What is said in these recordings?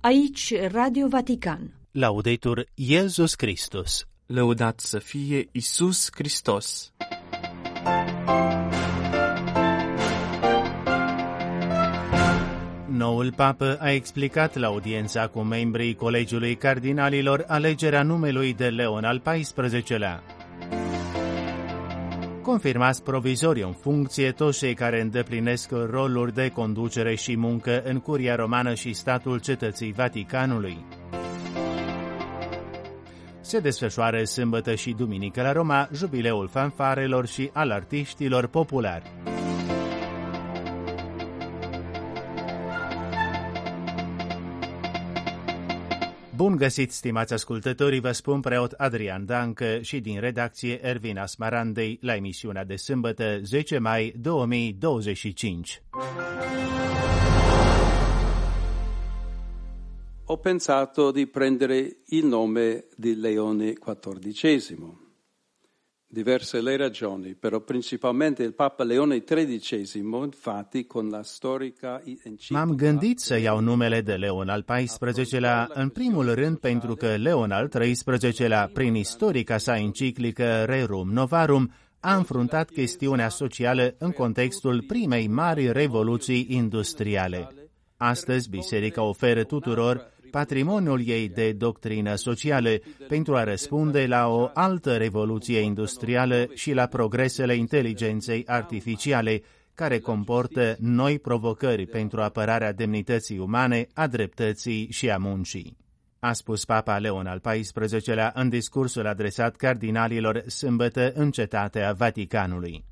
Aici Radio Vatican. Laudetur Iesus Christus. Lăudat să fie Iisus Hristos. Noul papă a explicat la audiența cu membrii Colegiului Cardinalilor alegerea numelui de Leon al XIV-lea. Confirmați provizoriu în funcție toți cei care îndeplinesc roluri de conducere și muncă în Curia Romană și statul Cetății Vaticanului. Se desfășoară sâmbătă și duminică la Roma jubileul fanfarelor și al artiștilor populari. Bun găsit, stimați ascultători, vă spun preot Adrian Dancă și din redacție Ervina Smarandei la emisiunea de sâmbătă 10 mai 2025. Ho pensato di prendere il nome di Leone XIV. Diverse le ragioni, però principalmente il Papa Leone XIII, infatti, con la storica enciclica... M-am gândit să iau numele de Leon al XIV-lea, în primul rând pentru că Leon al XIII-lea, prin istorica sa enciclică Rerum Novarum, a înfruntat chestiunea socială în contextul primei mari revoluții industriale. Astăzi, Biserica oferă tuturor patrimoniul ei de doctrină socială pentru a răspunde la o altă revoluție industrială și la progresele inteligenței artificiale, care comportă noi provocări pentru apărarea demnității umane, a dreptății și a muncii. A spus Papa Leon al XIV-lea în discursul adresat cardinalilor sâmbătă în Cetatea Vaticanului.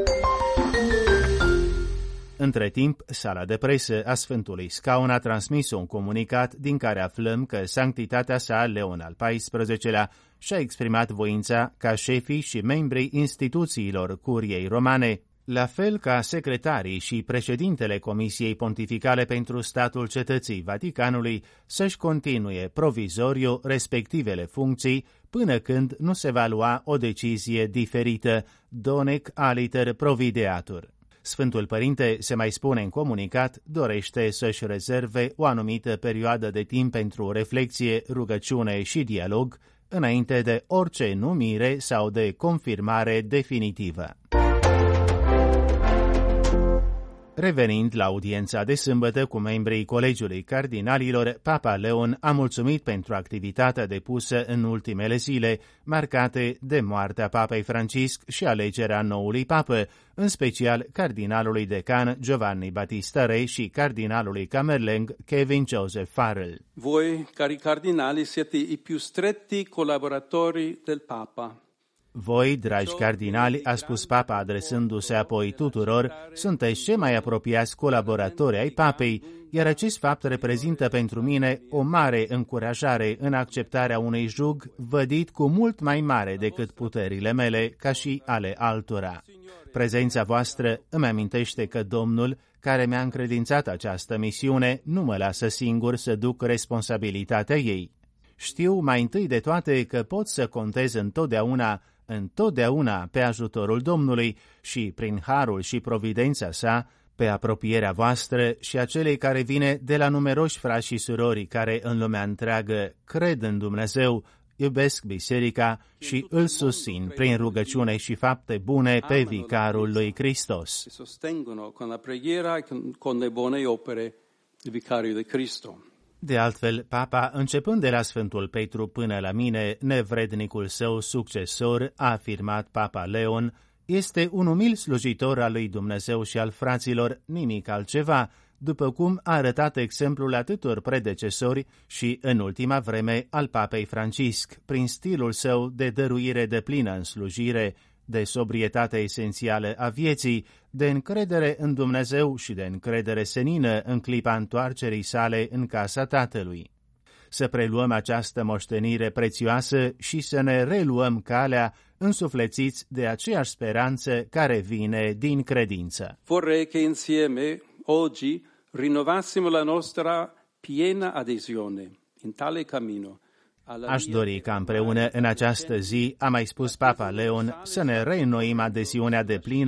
Între timp, sala de presă a Sfântului Scaun a transmis un comunicat din care aflăm că sanctitatea sa, Leon al XIV-lea, și-a exprimat voința ca șefii și membrii instituțiilor Curiei Romane, la fel ca secretarii și președintele Comisiei Pontificale pentru Statul Cetății Vaticanului, să-și continue provizoriu respectivele funcții până când nu se va lua o decizie diferită, donec aliter provideatur. Sfântul Părinte, se mai spune în comunicat, dorește să-și rezerve o anumită perioadă de timp pentru reflexie, rugăciune și dialog, înainte de orice numire sau de confirmare definitivă. Revenind la audiența de sâmbătă cu membrii Colegiului Cardinalilor, Papa Leon a mulțumit pentru activitatea depusă în ultimele zile, marcate de moartea Papei Francisc și alegerea noului papă, în special cardinalului decan Giovanni Battista Re și cardinalului camerleng Kevin Joseph Farrell. Voi, cari cardinali, siete i più stretti collaboratori del Papa. Voi, dragi cardinali, a spus Papa adresându-se apoi tuturor, sunteți cei mai apropiați colaboratori ai Papei, iar acest fapt reprezintă pentru mine o mare încurajare în acceptarea unui jug vădit cu mult mai mare decât puterile mele, ca și ale altora. Prezența voastră îmi amintește că Domnul, care mi-a încredințat această misiune, nu mă lasă singur să duc responsabilitatea ei. Știu mai întâi de toate că pot să contez întotdeauna pe ajutorul Domnului și, prin harul și providența sa, pe apropierea voastră și a celei care vine de la numeroși frați și surori care în lumea întreagă cred în Dumnezeu, iubesc biserica și îl susțin prin rugăciune și fapte bune pe vicarul lui Hristos. De altfel, Papa, începând de la Sfântul Petru până la mine, nevrednicul său succesor, a afirmat Papa Leon, este un umil slujitor al lui Dumnezeu și al fraților, nimic altceva, după cum a arătat exemplul atâtor predecesori și, în ultima vreme, al Papei Francisc, prin stilul său de dăruire deplină în slujire, de sobrietate esențială a vieții, de încredere în Dumnezeu și de încredere senină în clipa întoarcerii sale în casa Tatălui. Să preluăm această moștenire prețioasă și să ne reluăm calea însuflețiți de aceeași speranță care vine din credință. Vorrei che insieme oggi rinnovassimo la nostra piena adesione in tale cammino. Aș dori ca împreună în această zi, a mai spus Papa Leon, să ne reînnoim adeziunea deplină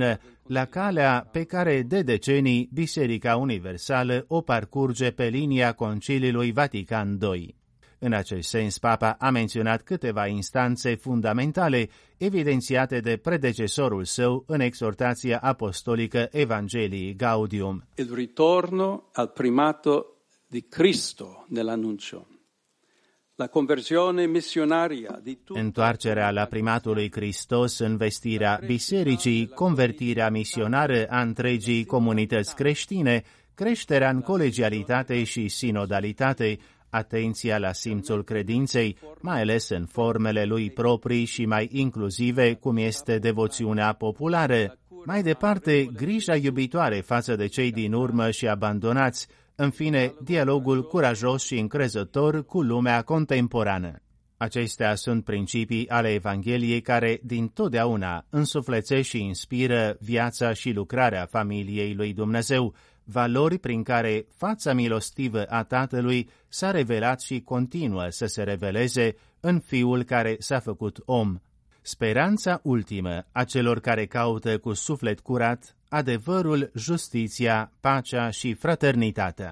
la calea pe care de decenii Biserica Universală o parcurge pe linia Conciliului Vatican II. În acest sens, Papa a menționat câteva instanțe fundamentale evidențiate de predecesorul său în exhortația apostolică Evangelii Gaudium. Il ritorno al primato di Cristo nell'annuncio. La conversione missionaria di tutti. Întoarcerea la primatul lui Hristos în vestirea bisericii, convertirea misionară a întregii comunități creștine, creșterea în colegialitate și sinodalitate, atenția la simțul credinței, mai ales în formele lui proprii și mai inclusive, cum este devoțiunea populară. Mai departe, grija iubitoare față de cei din urmă și abandonați, în fine, dialogul curajos și încrezător cu lumea contemporană. Acestea sunt principii ale Evangheliei care, din totdeauna, însuflețesc și inspiră viața și lucrarea familiei lui Dumnezeu, valori prin care fața milostivă a Tatălui s-a revelat și continuă să se reveleze în Fiul care s-a făcut om. Speranța ultimă a celor care caută cu suflet curat adevărul, justiția, pacea și fraternitatea.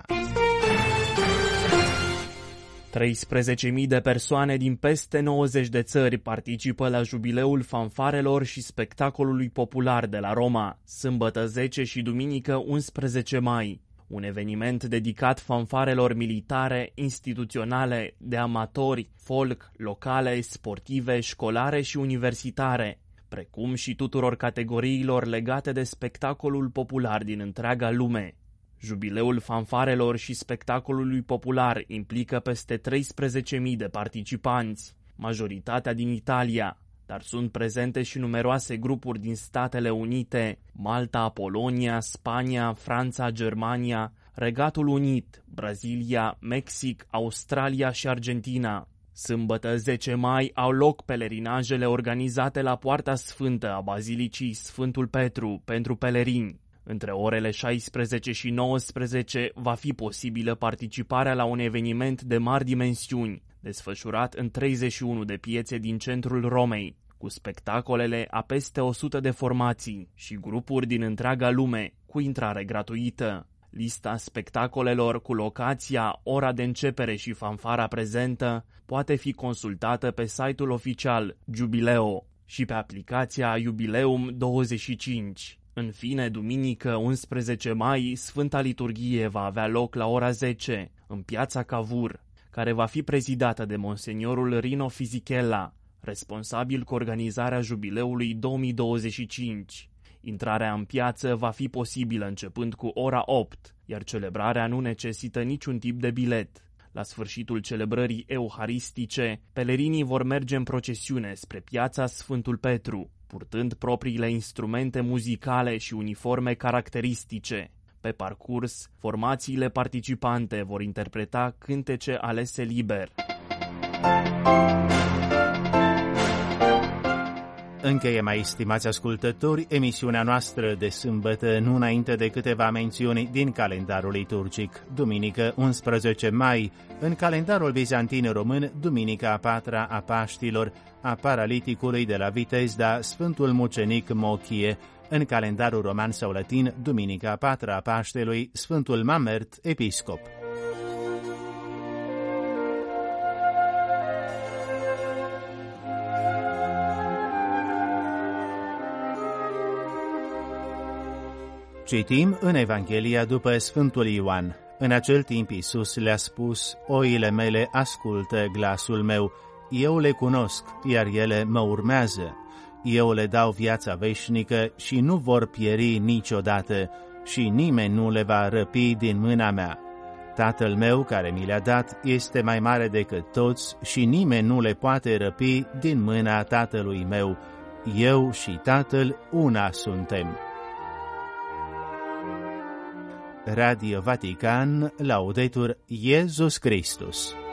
13.000 de persoane din peste 90 de țări participă la jubileul fanfarelor și spectacolului popular de la Roma, sâmbătă 10 și duminică 11 mai. Un eveniment dedicat fanfarelor militare, instituționale, de amatori, folk, locale, sportive, școlare și universitare, precum și tuturor categoriilor legate de spectacolul popular din întreaga lume. Jubileul fanfarelor și spectacolului popular implică peste 13.000 de participanți, majoritatea din Italia, dar sunt prezente și numeroase grupuri din Statele Unite, Malta, Polonia, Spania, Franța, Germania, Regatul Unit, Brazilia, Mexic, Australia și Argentina. Sâmbătă 10 mai au loc pelerinajele organizate la Poarta Sfântă a Bazilicii Sfântul Petru pentru pelerini. Între orele 16 și 19 va fi posibilă participarea la un eveniment de mari dimensiuni, desfășurat în 31 de piețe din centrul Romei, cu spectacolele a peste 100 de formații și grupuri din întreaga lume, cu intrare gratuită. Lista spectacolelor cu locația, ora de începere și fanfara prezentă poate fi consultată pe site-ul oficial Jubileo și pe aplicația Jubileum 25. În fine, duminică 11 mai, Sfânta Liturghie va avea loc la ora 10, în piața Cavour, care va fi prezidată de Monseniorul Rino Fisichella, responsabil cu organizarea jubileului 2025. Intrarea în piață va fi posibilă începând cu ora 8, iar celebrarea nu necesită niciun tip de bilet. La sfârșitul celebrării euharistice, pelerinii vor merge în procesiune spre piața Sfântul Petru, purtând propriile instrumente muzicale și uniforme caracteristice. Pe parcurs, formațiile participante vor interpreta cântece alese liber. Încheie, mai stimați ascultători, emisiunea noastră de sâmbătă, nu înainte de câteva mențiuni din calendarul liturgic. Duminică 11 mai, în calendarul bizantin român, duminica a patra a Paștilor, a paraliticului de la Vitezda, Sfântul Mucenic Mochie. În calendarul roman sau latin, duminica a patra a Paștelui, Sfântul Mamert, episcop. Citim în Evanghelia după Sfântul Ioan. În acel timp Iisus le-a spus: oile mele ascultă glasul meu, eu le cunosc, iar ele mă urmează. Eu le dau viața veșnică și nu vor pieri niciodată și nimeni nu le va răpi din mâna mea. Tatăl meu care mi le-a dat este mai mare decât toți și nimeni nu le poate răpi din mâna Tatălui meu. Eu și Tatăl una suntem. Radio Vatican, Laudetur Iesus Christus.